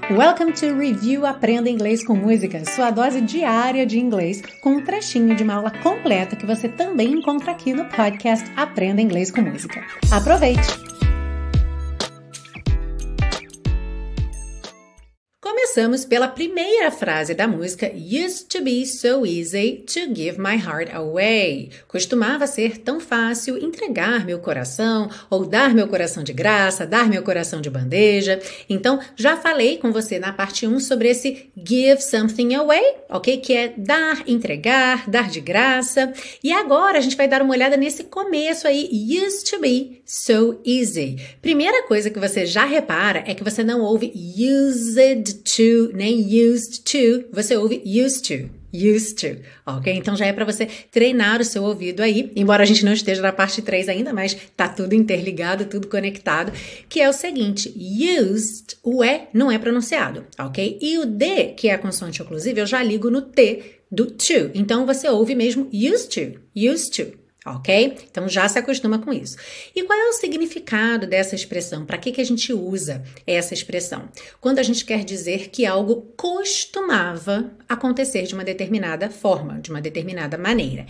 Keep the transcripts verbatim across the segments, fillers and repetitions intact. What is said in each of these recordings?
Welcome to Review Aprenda Inglês com Música, sua dose diária de inglês com um trechinho de uma aula completa que você também encontra aqui no podcast Aprenda Inglês com Música. Aproveite! Começamos pela primeira frase da música Used to be so easy to give my heart away. Costumava ser tão fácil entregar meu coração ou dar meu coração de graça, dar meu coração de bandeja. Então, já falei com você na parte um sobre esse give something away, ok? Que é dar, entregar, dar de graça. E agora a gente vai dar uma olhada nesse começo aí, used to be so easy. Primeira coisa que você já repara é que você não ouve used to, nem used to, você ouve used to, used to, ok? Então já é para você treinar o seu ouvido aí, embora a gente não esteja na parte três ainda, mas tá tudo interligado, tudo conectado, que é o seguinte, used, o E não é pronunciado, ok? E o D, que é a consoante oclusiva, eu já ligo no T do to, então você ouve mesmo used to, used to. Ok? Então já se acostuma com isso. E qual é o significado dessa expressão? Para que, que a gente usa essa expressão? Quando a gente quer dizer que algo costumava acontecer de uma determinada forma, de uma determinada maneira.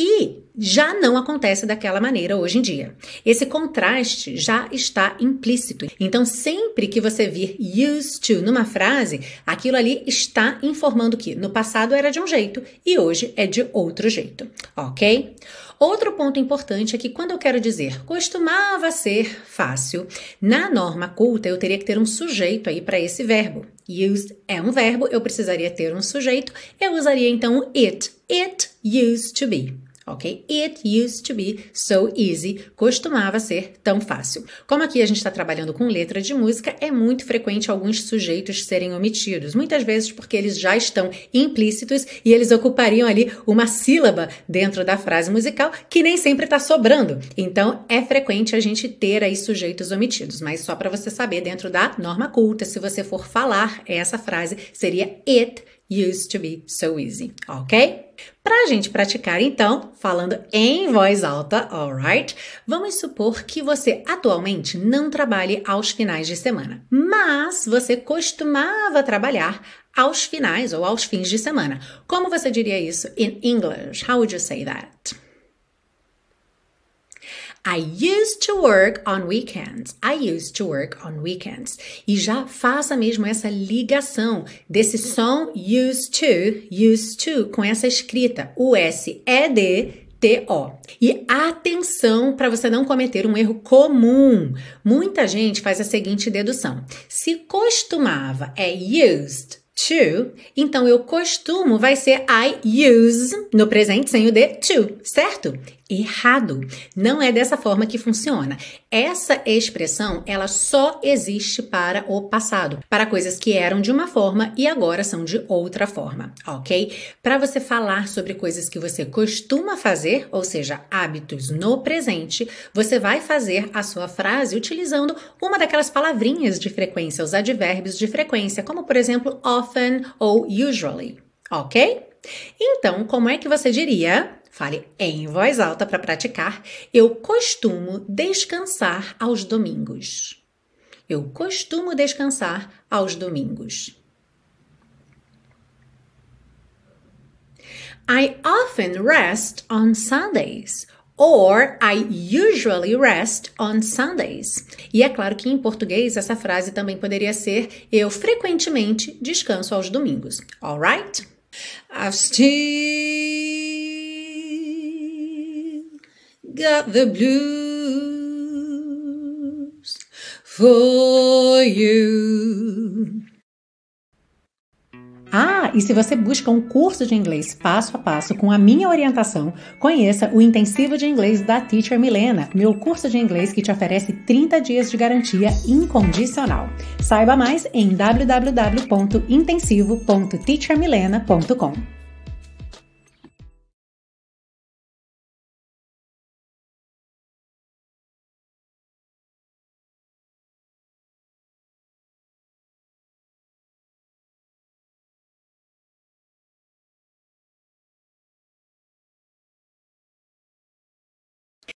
E já não acontece daquela maneira hoje em dia. Esse contraste já está implícito. Então, sempre que você vir used to numa frase, aquilo ali está informando que no passado era de um jeito e hoje é de outro jeito, ok? Outro ponto importante é que quando eu quero dizer costumava ser fácil, na norma culta eu teria que ter um sujeito aí para esse verbo. Used é um verbo, eu precisaria ter um sujeito, eu usaria então it. It used to be. Ok? It used to be so easy. Costumava ser tão fácil. Como aqui a gente está trabalhando com letra de música, é muito frequente alguns sujeitos serem omitidos. Muitas vezes porque eles já estão implícitos e eles ocupariam ali uma sílaba dentro da frase musical que nem sempre está sobrando. Então, é frequente a gente ter aí sujeitos omitidos. Mas só para você saber, dentro da norma culta, se você for falar essa frase, seria it used to be so easy, ok? Para a gente praticar, então, falando em voz alta, alright? Vamos supor que você atualmente não trabalhe aos finais de semana, mas você costumava trabalhar aos finais ou aos fins de semana. Como você diria isso in English? How would you say that? I used to work on weekends. I used to work on weekends. E já faça mesmo essa ligação desse som used to, used to, com essa escrita, U S E D T O. E atenção para você não cometer um erro comum. Muita gente faz a seguinte dedução. Se costumava é used to, então eu costumo vai ser I use, no presente sem o D, to, certo? Errado. Não é dessa forma que funciona. Essa expressão, ela só existe para o passado, para coisas que eram de uma forma e agora são de outra forma, ok? Para você falar sobre coisas que você costuma fazer, ou seja, hábitos no presente, você vai fazer a sua frase utilizando uma daquelas palavrinhas de frequência, os advérbios de frequência, como por exemplo, often ou usually, ok? Então, como é que você diria? Fale em voz alta para praticar. Eu costumo descansar aos domingos. Eu costumo descansar aos domingos. I often rest on Sundays. Or I usually rest on Sundays. E é claro que em português essa frase também poderia ser eu frequentemente descanso aos domingos. Alright? I've still got the blues for you. Ah, e se você busca um curso de inglês passo a passo com a minha orientação, conheça o Intensivo de Inglês da Teacher Milena, meu curso de inglês que te oferece trinta dias de garantia incondicional. Saiba mais em w w w ponto intensivo ponto teacher milena ponto com.